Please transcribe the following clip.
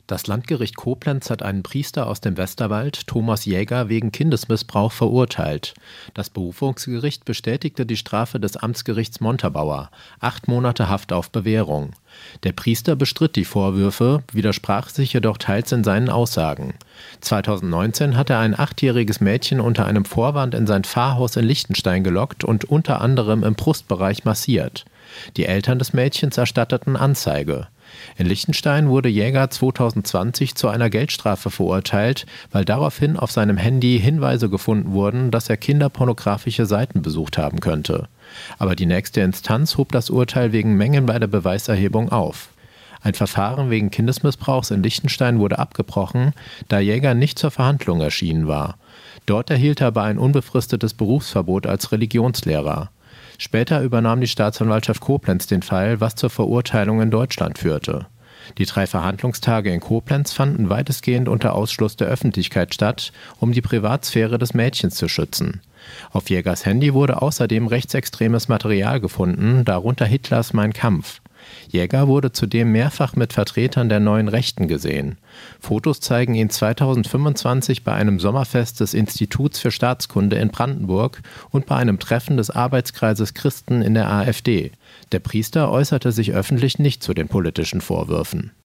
Das Landgericht Koblenz hat einen Priester aus dem Westerwald, Thomas Jäger, wegen Kindesmissbrauch verurteilt. Das Berufungsgericht bestätigte die Strafe des Amtsgerichts Montabaur: 8 Monate Haft auf Bewährung. Der Priester bestritt die Vorwürfe, widersprach sich jedoch teils in seinen Aussagen. 2019 hat er ein 8-jähriges Mädchen unter einem Vorwand in sein Pfarrhaus in Liechtenstein gelockt und unter anderem im Brustbereich massiert. Die Eltern des Mädchens erstatteten Anzeige. In Liechtenstein wurde Jäger 2020 zu einer Geldstrafe verurteilt, weil daraufhin auf seinem Handy Hinweise gefunden wurden, dass er kinderpornografische Seiten besucht haben könnte. Aber die nächste Instanz hob das Urteil wegen Mängeln bei der Beweiserhebung auf. Ein Verfahren wegen Kindesmissbrauchs in Liechtenstein wurde abgebrochen, da Jäger nicht zur Verhandlung erschienen war. Dort erhielt er aber ein unbefristetes Berufsverbot als Religionslehrer. Später übernahm die Staatsanwaltschaft Koblenz den Fall, was zur Verurteilung in Deutschland führte. Die 3 Verhandlungstage in Koblenz fanden weitestgehend unter Ausschluss der Öffentlichkeit statt, um die Privatsphäre des Mädchens zu schützen. Auf Jägers Handy wurde außerdem rechtsextremes Material gefunden, darunter Hitlers Mein Kampf. Jäger wurde zudem mehrfach mit Vertretern der Neuen Rechten gesehen. Fotos zeigen ihn 2025 bei einem Sommerfest des Instituts für Staatskunde in Brandenburg und bei einem Treffen des Arbeitskreises Christen in der AfD. Der Priester äußerte sich öffentlich nicht zu den politischen Vorwürfen.